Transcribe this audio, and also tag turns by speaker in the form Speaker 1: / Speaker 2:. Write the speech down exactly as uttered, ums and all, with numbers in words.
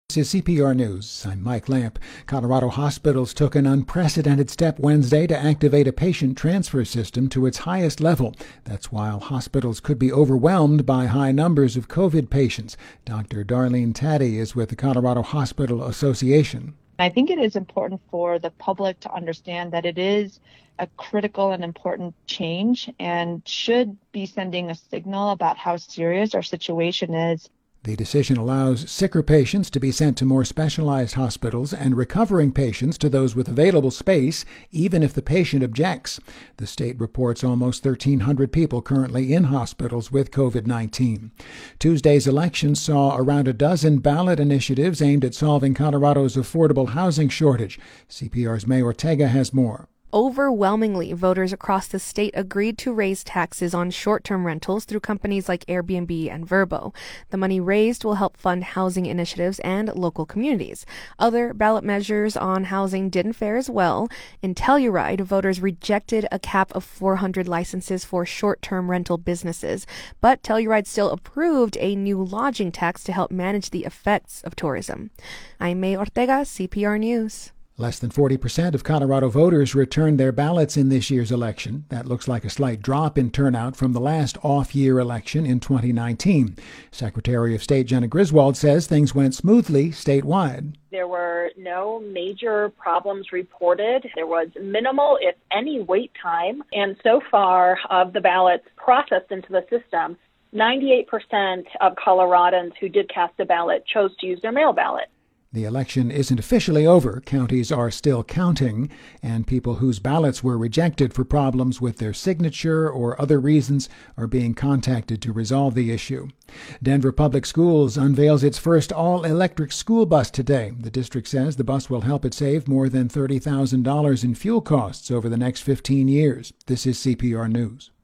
Speaker 1: This is C P R News. I'm Mike Lamp. Colorado hospitals took an unprecedented step Wednesday to activate a patient transfer system to its highest level. That's while hospitals could be overwhelmed by high numbers of COVID patients. Doctor Darlene Taddy is with the Colorado Hospital Association.
Speaker 2: I think it is important for the public to understand that it is a critical and important change and should be sending a signal about how serious our situation is.
Speaker 1: The decision allows sicker patients to be sent to more specialized hospitals and recovering patients to those with available space, even if the patient objects. The state reports almost thirteen hundred people currently in hospitals with COVID nineteen. Tuesday's election saw around a dozen ballot initiatives aimed at solving Colorado's affordable housing shortage. C P R's May Ortega has more.
Speaker 3: Overwhelmingly, voters across the state agreed to raise taxes on short-term rentals through companies like Airbnb and Vrbo. The money raised will help fund housing initiatives and local communities. Other ballot measures on housing didn't fare as well. In Telluride, voters rejected a cap of four hundred licenses for short-term rental businesses, but Telluride still approved a new lodging tax to help manage the effects of tourism. I'm May Ortega, C P R News.
Speaker 1: Less than forty percent of Colorado voters returned their ballots in this year's election. That looks like a slight drop in turnout from the last off-year election in twenty nineteen. Secretary of State Jena Griswold says things went smoothly statewide.
Speaker 4: There were no major problems reported. There was minimal, if any, wait time. And so far of the ballots processed into the system, ninety-eight percent of Coloradans who did cast a ballot chose to use their mail ballot.
Speaker 1: The election isn't officially over. Counties are still counting, and people whose ballots were rejected for problems with their signature or other reasons are being contacted to resolve the issue. Denver Public Schools unveils its first all-electric school bus today. The district says the bus will help it save more than thirty thousand dollars in fuel costs over the next fifteen years. This is C P R News.